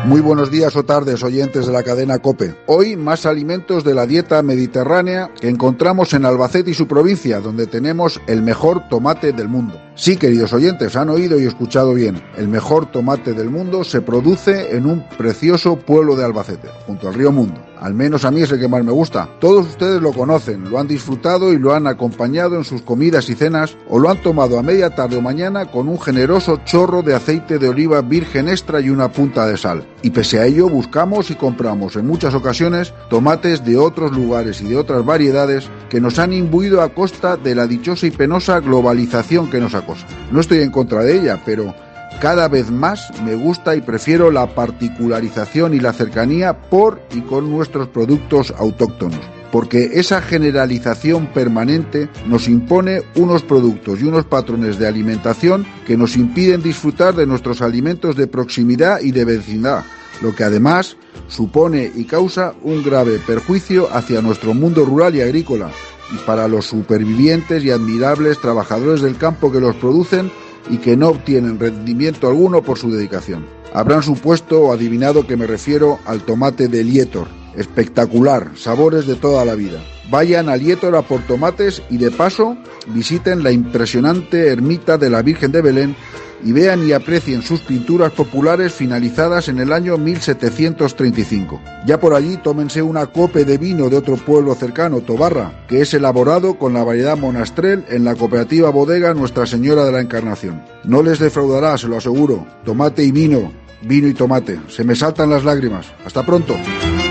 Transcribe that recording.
Muy buenos días o tardes, oyentes de la cadena COPE. Hoy más alimentos de la dieta mediterránea que encontramos en Albacete y su provincia, donde tenemos el mejor tomate del mundo. Sí, queridos oyentes, han oído y escuchado bien. El mejor tomate del mundo se produce en un precioso pueblo de Albacete, junto al río Mundo. Al menos a mí es el que más me gusta. Todos ustedes lo conocen, lo han disfrutado y lo han acompañado en sus comidas y cenas, o lo han tomado a media tarde o mañana con un generoso chorro de aceite de oliva virgen extra y una punta de sal. Y pese a ello buscamos y compramos en muchas ocasiones tomates de otros lugares y de otras variedades que nos han imbuido a costa de la dichosa y penosa globalización que nos acosa. No estoy en contra de ella, pero cada vez más me gusta y prefiero la particularización y la cercanía por y con nuestros productos autóctonos, porque esa generalización permanente nos impone unos productos y unos patrones de alimentación que nos impiden disfrutar de nuestros alimentos de proximidad y de vecindad, lo que además supone y causa un grave perjuicio hacia nuestro mundo rural y agrícola, y para los supervivientes y admirables trabajadores del campo que los producen y que no obtienen rendimiento alguno por su dedicación. Habrán supuesto o adivinado que me refiero al tomate de Lietor. Espectacular, sabores de toda la vida. Vayan a Lietor a por tomates y de paso visiten la impresionante ermita de la Virgen de Belén y vean y aprecien sus pinturas populares finalizadas en el año 1735. Ya por allí tómense una cope de vino de otro pueblo cercano, Tobarra, que es elaborado con la variedad Monastrell en la cooperativa bodega Nuestra Señora de la Encarnación. No les defraudará, se lo aseguro. Tomate y vino, vino y tomate. Se me saltan las lágrimas. Hasta pronto.